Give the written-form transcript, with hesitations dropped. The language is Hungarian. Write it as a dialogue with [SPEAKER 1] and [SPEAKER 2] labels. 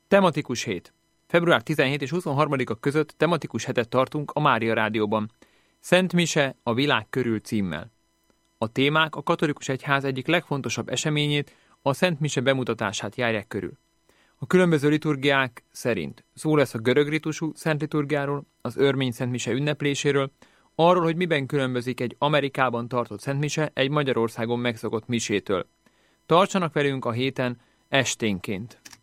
[SPEAKER 1] Tematikus hét. Február 17 és 23-a között tematikus hetet tartunk a Mária Rádióban. Szent Mise a világ körül címmel. A témák a katolikus egyház egyik legfontosabb eseményét, a Szent Mise bemutatását járják körül. A különböző liturgiák szerint szó lesz a görög ritusú Szent Liturgiáról, az örmény Szent Mise ünnepléséről, arról, hogy miben különbözik egy Amerikában tartott Szent Mise egy Magyarországon megszokott misétől. Tartsanak velünk a héten esténként!